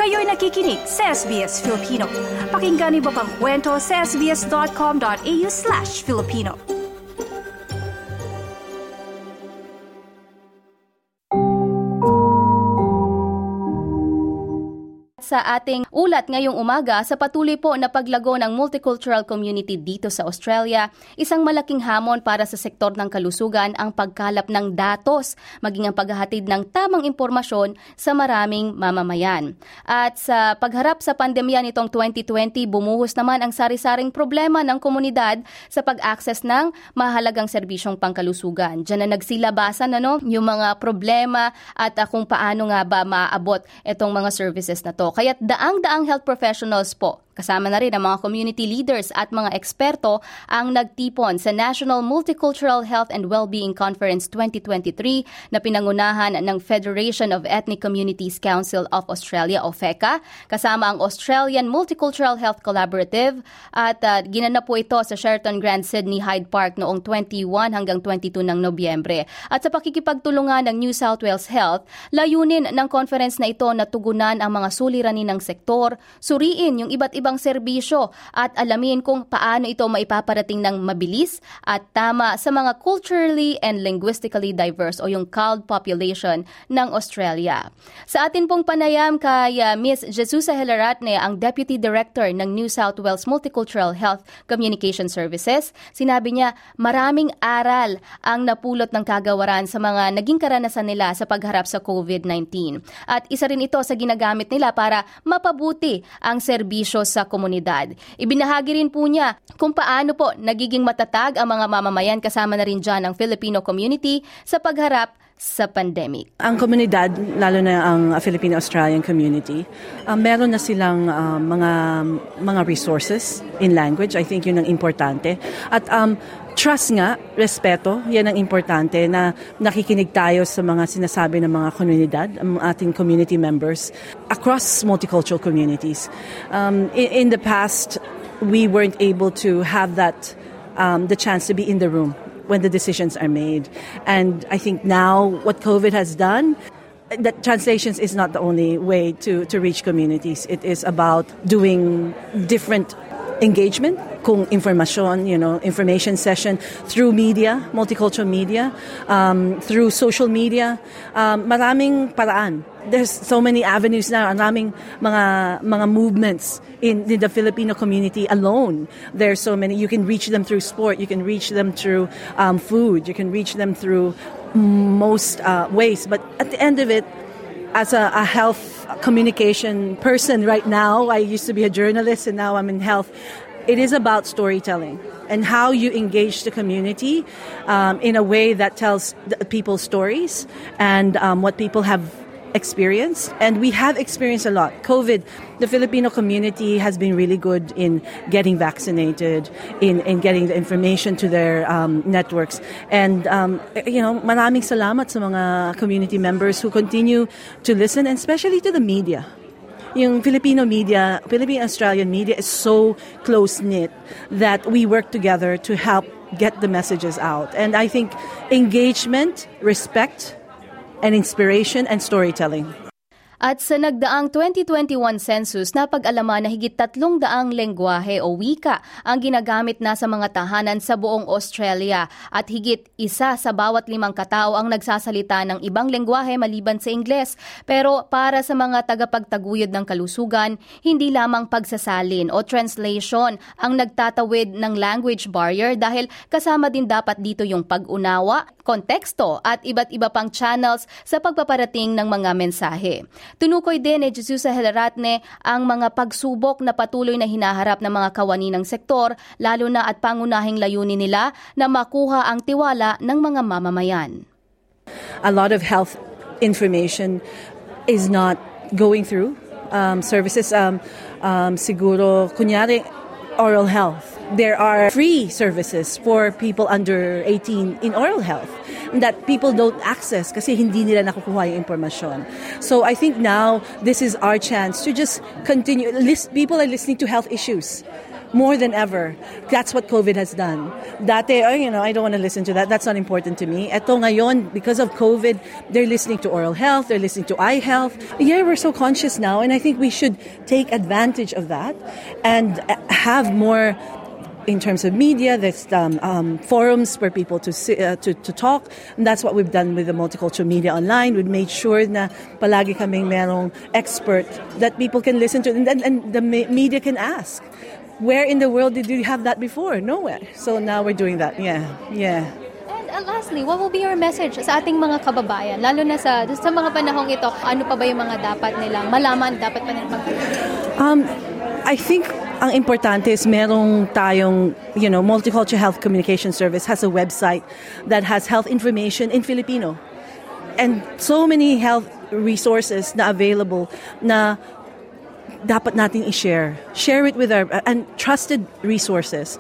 Kayo'y nakikinig sa SBS Filipino. Pakinggan niyo pa ang kwento sa sbs.com.au/Filipino. Sa ating ulat ngayong umaga, sa patuloy po na paglago ng multicultural community dito sa Australia, isang malaking hamon para sa sektor ng kalusugan ang pagkalap ng datos, maging ang paghahatid ng tamang impormasyon sa maraming mamamayan. At sa pagharap sa pandemya nitong 2020, bumuhos naman ang sari-saring problema ng komunidad sa pag-access ng mahalagang serbisyong pangkalusugan. Diyan na nagsilabasan yung mga problema at kung paano nga ba maaabot itong mga services na to. Kaya't daang-daang health professionals po, kasama na rin ang mga community leaders at mga eksperto ang nagtipon sa National Multicultural Health and Wellbeing Conference 2023 na pinangunahan ng Federation of Ethnic Communities Council of Australia o FECA, kasama ang Australian Multicultural Health Collaborative at ginanap po ito sa Sheraton Grand Sydney Hyde Park noong 21 hanggang 22 ng Nobyembre. At sa pakikipagtulungan ng New South Wales Health, layunin ng conference na ito na tugunan ang mga suliranin ng sektor, suriin yung iba't ibang serbisyo at alamin kung paano ito maipaparating ng mabilis at tama sa mga culturally and linguistically diverse o yung CALD population ng Australia. Sa atin pong panayam kay Ms. Jesusa Helaratne, ang Deputy Director ng New South Wales Multicultural Health Communication Services, sinabi niya maraming aral ang napulot ng kagawaran sa mga naging karanasan nila sa pagharap sa COVID-19. At isa rin ito sa ginagamit nila para mapabuti ang serbisyo sa komunidad. Ibinahagi rin po niya kung paano po nagiging matatag ang mga mamamayan, kasama na rin dyan ang Filipino community sa pagharap sa pandemic. Ang komunidad, lalo na ang Filipino-Australian community, meron na silang mga resources in language. I think yun ang importante. At trust nga, respeto, yan ang importante na nakikinig tayo sa mga sinasabi ng mga komunidad, ang ating community members across multicultural communities. In the past, we weren't able to have that the chance to be in the room when the decisions are made. And I think now what COVID has done, that translations is not the only way to reach communities. It is about doing different engagement, kung information session through media, multicultural media, through social media, maraming paraan. There's so many avenues now, maraming mga movements in the Filipino community alone. There's so many. You can reach them through sport, you can reach them through food, you can reach them through most ways. But at the end of it, as a health communication person right now, I used to be a journalist and now I'm in health. It is about storytelling and how you engage the community in a way that tells people's stories and what people have experienced. And we have experienced a lot. COVID, the Filipino community has been really good in getting vaccinated, in getting the information to their networks. And, maraming salamat sa mga community members who continue to listen, and especially to the media. Yung Filipino-Australian media is so close-knit that we work together to help get the messages out. And I think engagement, respect, and inspiration and storytelling. At sa nagdaang 2021 census, napag-alaman na higit 300 lengguwahe o wika ang ginagamit na sa mga tahanan sa buong Australia at higit isa sa bawat 5 katao ang nagsasalita ng ibang lengguwahe maliban sa Ingles. Pero para sa mga tagapagtaguyod ng kalusugan, hindi lamang pagsasalin o translation ang nagtatawid ng language barrier dahil kasama din dapat dito yung pag-unawa, konteksto at iba't iba pang channels sa pagpaparating ng mga mensahe. Tinukoy din ni Jesusa Helaratne ang mga pagsubok na patuloy na hinaharap ng mga kawani ng sektor, lalo na at pangunahing layunin nila na makuha ang tiwala ng mga mamamayan. A lot of health information is not going through services. Siguro, kunyari, oral health. There are free services for people under 18 in oral health that people don't access kasi hindi nila nakukuha yung impormasyon. So I think now this is our chance to just continue. People are listening to health issues. more than ever. That's what COVID has done. Dati, I don't want to listen to that. That's not important to me. Eto ngayon, because of COVID, they're listening to oral health, they're listening to eye health. Yeah, we're so conscious now, and I think we should take advantage of that and have more. In terms of media, there's forums for people to talk. And that's what we've done with the Multicultural Media Online. We've made sure na palagi kaming merong expert that people can listen to and the media can ask. Where in the world did you have that before? Nowhere. So now we're doing that. Yeah. And lastly, what will be your message sa ating mga kababayan? Lalo na sa mga panahong ito, ano pa ba yung mga dapat nilang malaman, dapat pa nilang magkaroon? I think ang importante is merong tayong, Multicultural Health Communication Service has a website that has health information in Filipino. And so many health resources na available na dapat nating i-share. Share it with and trusted resources.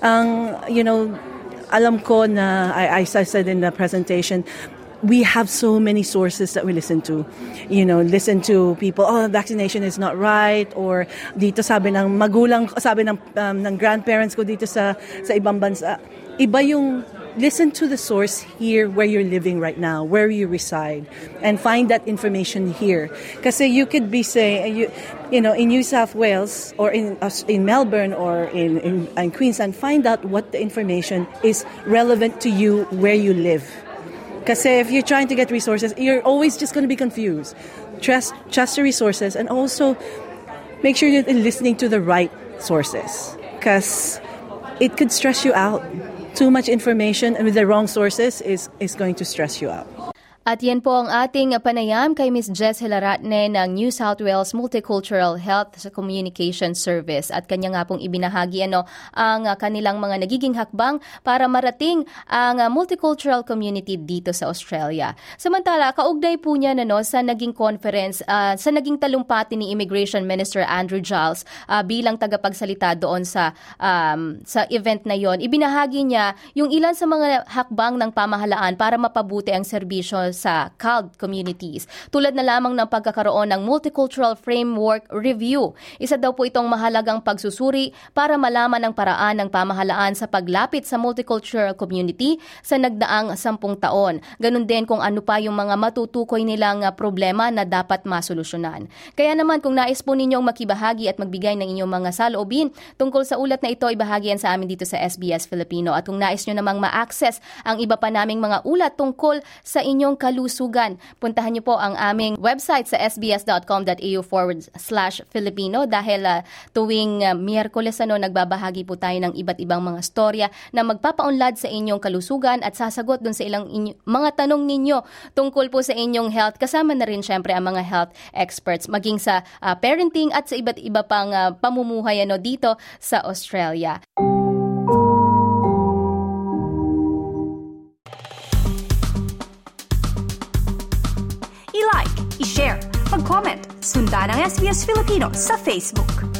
Alam ko na, I said in the presentation, we have so many sources that we listen to. Listen to people, vaccination is not right, or dito sabi ng magulang, sabi ng grandparents ko dito sa ibang bansa. Iba yung listen to the source here where you're living right now, where you reside, and find that information here. Kasi you could be saying, in New South Wales or in Melbourne or in Queensland, find out what the information is relevant to you where you live. Kasi if you're trying to get resources, you're always just going to be confused. Trust the resources, and also make sure you're listening to the right sources. Because it could stress you out. Too much information and with the wrong sources is going to stress you out. At yan po ang ating panayam kay Ms. Jess Hilaratne ng New South Wales Multicultural Health Communication Service. At kanya nga pong ibinahagi ang kanilang mga nagiging hakbang para marating ang multicultural community dito sa Australia. Samantala, kaugnay po niya sa naging conference, sa naging talumpati ni Immigration Minister Andrew Giles bilang tagapagsalita doon sa event na yon. Ibinahagi niya yung ilan sa mga hakbang ng pamahalaan para mapabuti ang serbisyo sa CALD communities. Tulad na lamang ng pagkakaroon ng Multicultural Framework Review. Isa daw po itong mahalagang pagsusuri para malaman ang paraan ng pamahalaan sa paglapit sa multicultural community sa nagdaang 10 taon. Ganun din kung ano pa yung mga matutukoy nilang problema na dapat masolusyonan. Kaya naman kung nais po ninyong makibahagi at magbigay ng inyong mga saloobin tungkol sa ulat na ito, ibahagi yan sa amin dito sa SBS Filipino. At kung nais nyo namang ma-access ang iba pa naming mga ulat tungkol sa inyong kalusugan, puntahan niyo po ang aming website sa sbs.com.au/Filipino dahil tuwing Miyerkules nagbabahagi po tayo ng iba't ibang mga storya na magpapaunlad sa inyong kalusugan at sasagot dun sa ilang mga tanong ninyo tungkol po sa inyong health. Kasama na rin syempre ang mga health experts maging sa parenting at sa iba't iba pang pamumuhay dito sa Australia. I-like, i-share, mag-comment, sundan ang SBS Filipino sa Facebook.